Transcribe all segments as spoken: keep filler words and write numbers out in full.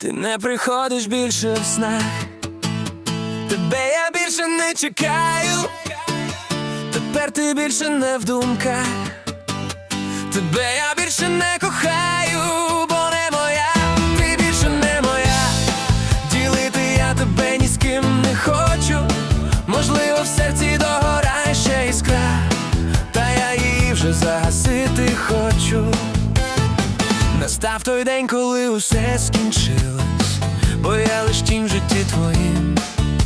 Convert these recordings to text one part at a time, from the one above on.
Ти не приходиш більше в снах, тебе я більше не чекаю, тепер ти більше не в думках, тебе я більше не кохаю, бо не моя, ти більше не моя. Ділити я тебе ні з ким не хочу, можливо в серці догорає ще іскра, та я її вже загасити хочу. Настав той день, коли усе скінчилось, бо я лиш тінь в житті твоїм.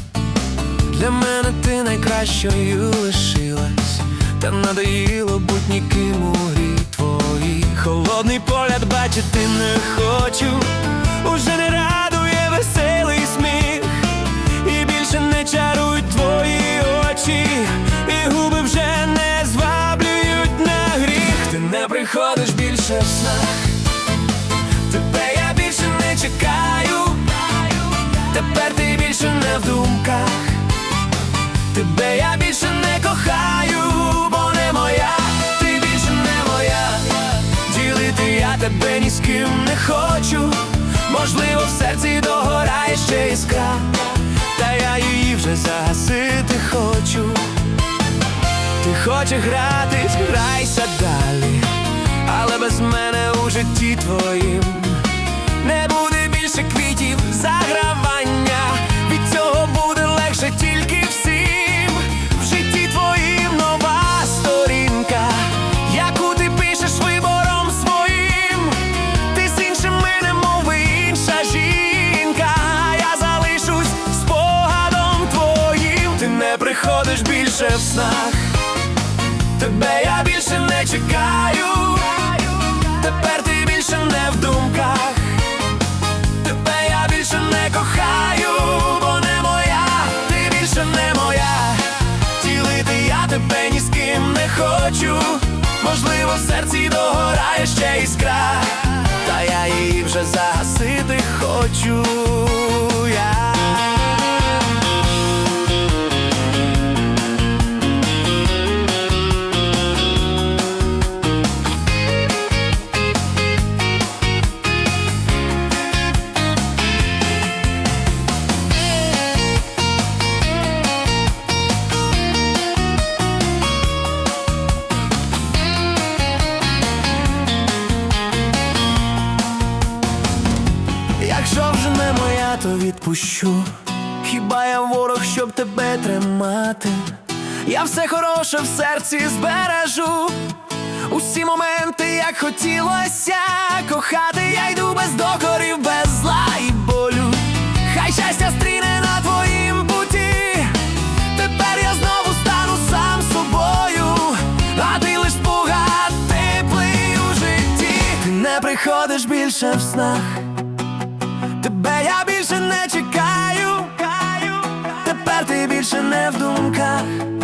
Для мене ти найкращою лишилась, та надоїло будь ніким у грі твоїй. Холодний погляд бачити не хочу, уже не радує веселий сміх, і більше не чарують твої очі, і губи вже не зваблюють на гріх. Ти не приходиш більше в снах, тебе я більше не чекаю, тепер ти більше не в думках, тебе я більше не кохаю, бо не моя, ти більше не моя. Ділити я тебе ні з ким не хочу, можливо в серці догорає ще іскра, та я її вже загасити хочу. Ти хочеш гратись, грайся далі, але без мене у житті твоїм не буде більше квітів, загравання, від цього буде легше тільки всім. В житті твоїм нова сторінка, яку ти пишеш вибором своїм. Ти з іншими немов інша жінка, я залишусь спогадом твоїм. Ти не приходиш більше в снах, тебе я більше не чекаю, тепер ти більше не в думках, тебе я більше не кохаю, бо не моя, ти більше не моя. Ділити я тебе ні з ким не хочу, можливо в серці догорає ще іскра, та я її вже загасити хочу я. Якщо вже не моя, то відпущу. Хіба я ворог, щоб тебе тримати? Я все хороше в серці збережу, усі моменти, як хотілося кохати. Я йду без докорів, без зла і болю, хай щастя стріне на твоїм путі. Тепер я знову стану сам собою, а ти лиш спогад теплий у житті. Ти не приходиш більше в снах, тебе я більше не чекаю, тепер ти більше не в думках,